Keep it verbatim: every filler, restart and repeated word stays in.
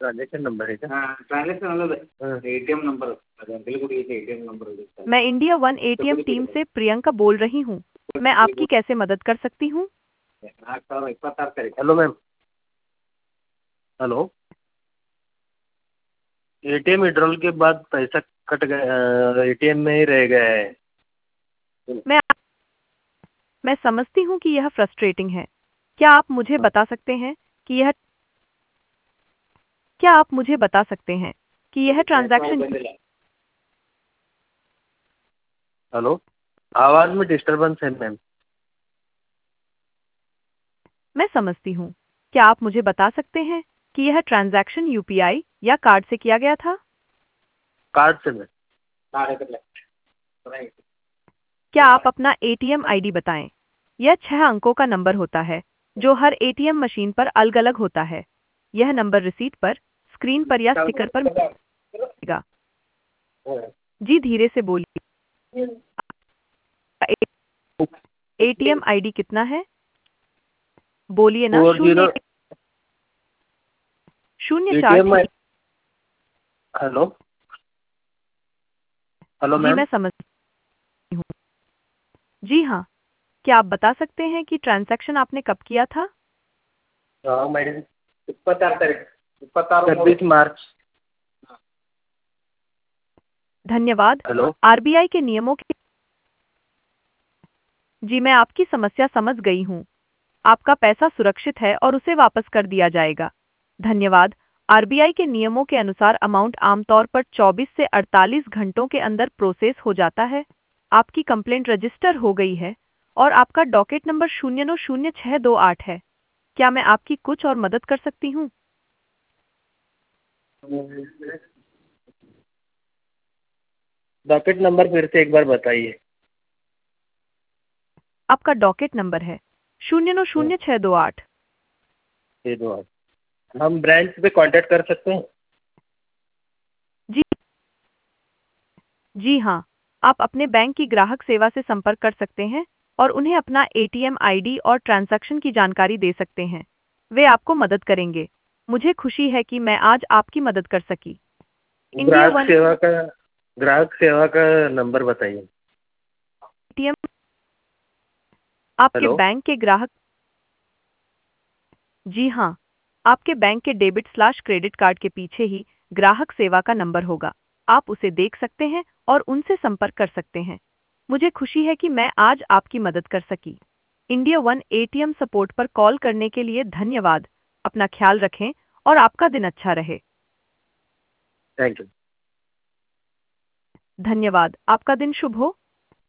Transaction number है क्या? Transaction अಲ್ಲದೆ एटीएम नंबर बिल को दिए थे एटीएम नंबर। मैं इंडिया वन एटीएम टीम से प्रियंका बोल रही हूँ। मैं आपकी कैसे मदद कर सकती हूँ? Hello ma'am. Hello. ATM withdrawal के बाद पैसा कट गया, एटीएम में ही रह गया है। मैं मैं समझती हूँ कि यह फ्रस्ट्रेटिंग है। क्या आप मुझे बता सकते हैं कि यह क्या आप मुझे बता सकते हैं कि यह ट्रांजैक्शन हेलो, आवाज में डिस्टरबेंस है मैम। मैं समझती हूँ। क्या आप मुझे बता सकते हैं कि यह ट्रांजैक्शन यूपीआई या कार्ड से किया गया था? कार्ड से मैम। क्या आप अपना एटीएम आईडी बताएं? यह छह अंकों का नंबर होता है जो हर एटीएम मशीन पर अलग अलग होता है। यह नंबर रिसीट पर, स्क्रीन पर या स्टिकर पर मिलेगा। जी धीरे से बोलिए। एटीएम आईडी कितना है? बोलिए ना। फोर जीरो शून्य शून्य चार एटीएम। छह। हेलो। हेलो जी मैम। मैं समझ हूँ। जी हाँ। क्या आप बता सकते हैं कि ट्रांजैक्शन आपने कब किया था? हाँ मैडम, इपत्तार तारीख इपत्तार छब्बीस मार्च। धन्यवाद। हेलो। आरबीआई के नियमों के जी मैं आपकी समस्या समझ गई हूँ। आपका पैसा सुरक्षित है और उसे वापस कर दिया जाएगा। धन्यवाद। आरबीआई के नियमों के अनुसार अमाउंट आमतौर पर चौबीस से अड़तालीस घंटों के अंदर प्रोसेस हो जाता है। आपकी कंप्लेंट रजिस्टर हो गई है और आपका डॉकेट नंबर शून्य नौ शून्य छह दो आठ है। क्या मैं आपकी कुछ और मदद कर सकती हूँ? डॉकेट नंबर फिर से एक बार बताइए। आपका डॉकेट नंबर है शून्य नौ शून्य छह दो आठ। ये दो आप हम ब्रांच पे कांटेक्ट कर सकते हैं? जी जी हाँ। आप अपने बैंक की ग्राहक सेवा से संपर्क कर सकते हैं और उन्हें अपना एटीएम आईडी और ट्रांजैक्शन की जानकारी दे सकते हैं। वे आपको मदद करेंगे। मुझे खुशी है कि मैं आज आपकी मदद कर सकी। इंडिया ग्राहक वन सेवा का ग्राहक सेवा का नंबर बताइए। एटीएम आपके हेलो। बैंक के ग्राहक जी हाँ। आपके बैंक के डेबिट स्लैश क्रेडिट कार्ड के पीछे ही ग्राहक सेवा का नंबर होगा। आप उसे देख सकते हैं और उनसे संपर्क कर सकते हैं। मुझे खुशी है कि मैं आज आपकी मदद कर सकी। इंडिया वन एटीएम सपोर्ट पर कॉल करने के लिए धन्यवाद। अपना ख्याल रखें और आपका दिन अच्छा रहे। Thank you. धन्यवाद। आपका दिन शुभ हो।